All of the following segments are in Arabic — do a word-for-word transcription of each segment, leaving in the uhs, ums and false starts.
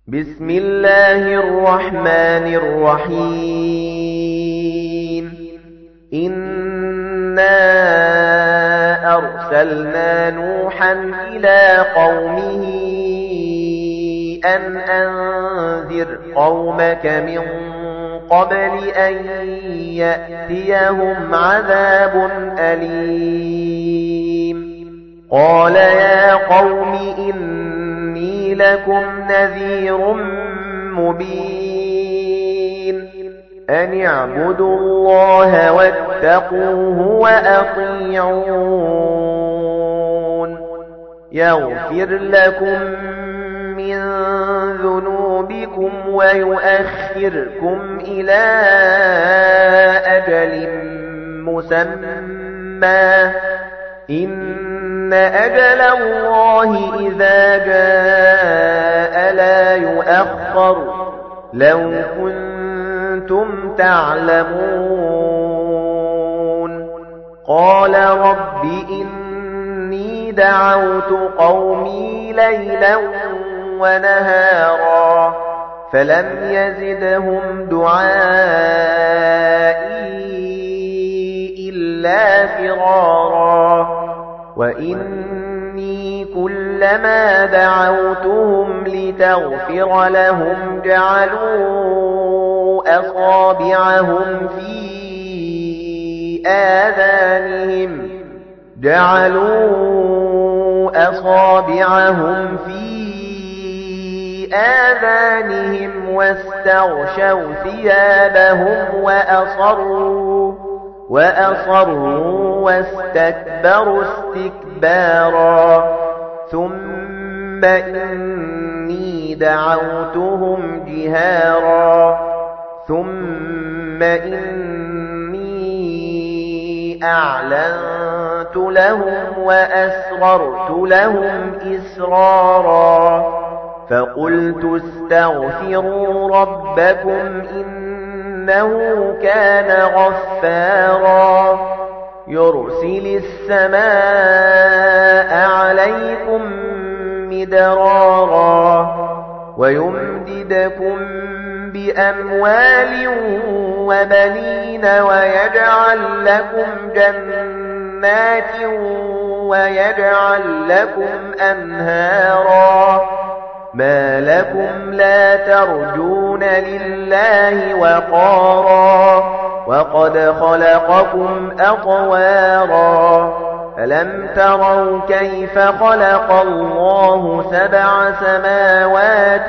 بسم الله الرحمن الرحيم إنا أرسلنا نوحا إلى قومه أن أنذر قومك من قبل أن يأتيهم عذاب أليم قال يا قوم إني لكم نذير مبين أن اعبدوا الله واتقوه وأطيعون يغفر لكم من ذنوبكم ويؤخركم إلى أجل مسمى إن أجل الله إذا جاء لا يؤخر لو كنتم تعلمون قال رب إني دعوت قومي ليلا ونهارا فلم يزدهم دعائي إلا فرارا وإني كلما دعوتهم لتغفر لهم جعلوا أصابعهم في آذانهم جعلوا أصابعهم في آذانهم واستغشوا ثيابهم وأصروا وأصروا واستكبروا استكبارا ثم إني دعوتهم جهارا ثم إني أعلنت لهم وأسررت لهم إسرارا فقلت استغفروا ربكم إنه كان غفارا يرسل السماء عليكم مدرارا ويمددكم بأموال وبنين ويجعل لكم جنات ويجعل لكم أنهارا ما لكم لا ترجون لله وقارا وقد خلقكم أطوارا ألم تروا كيف خلق الله سبع سماوات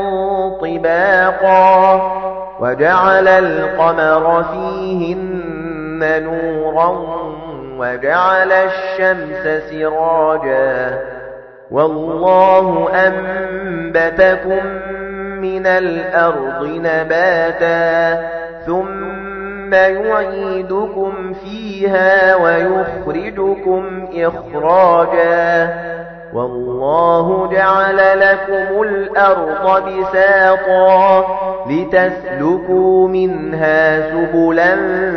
طباقا وجعل القمر فيهن نورا وجعل الشمس سراجا والله أنبتكم من الأرض نباتا ثم يعيدكم فيها ويخرجكم إخراجا والله جعل لكم الأرض بساطا لتسلكوا منها سبلا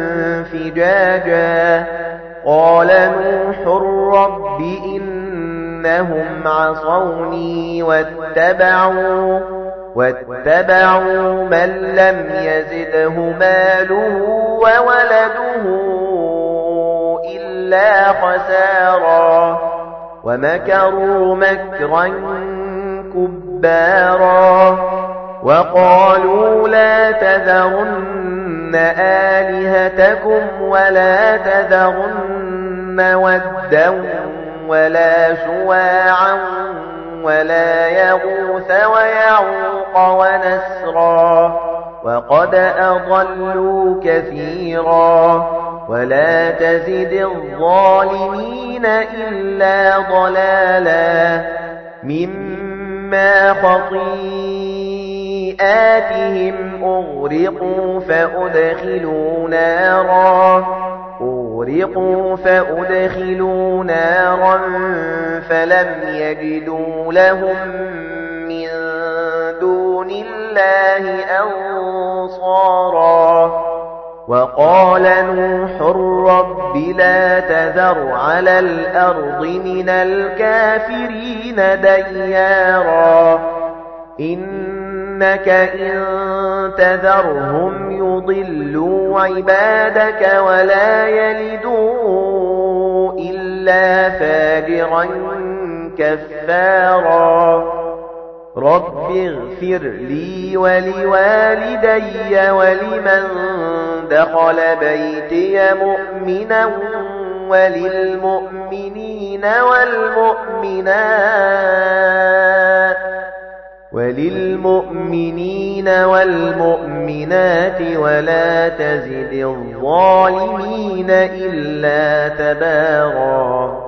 فجاجا قال نوح رب إنهم عصوني واتبعوا واتبعوا من لم يزده ماله وولده إلا خسارا ومكروا مكرا كبارا وقالوا لا تذرن آلهتكم ولا تذرن ودا ولا سواعا ولا يغوث ويعوق ونسرا وقد أضلوا كثيرا ولا تزد الظالمين إلا ضلالا مما خطيئاتهم أغرقوا فأدخلوا نارا أغرقوا فأدخلوا نارا فلم يجدوا لهم من دون الله أنصارا وقال نوح رب لا تذر على الأرض من الكافرين ديارا إن إنك إن تذرهم يضلوا عبادك ولا يلدوا إلا فاجرا كفارا رب اغفر لي ولوالدي ولمن دخل بيتي مؤمنا وللمؤمنين والمؤمنات وللمؤمنين والمؤمنات ولا تزد الظالمين إلا تباراً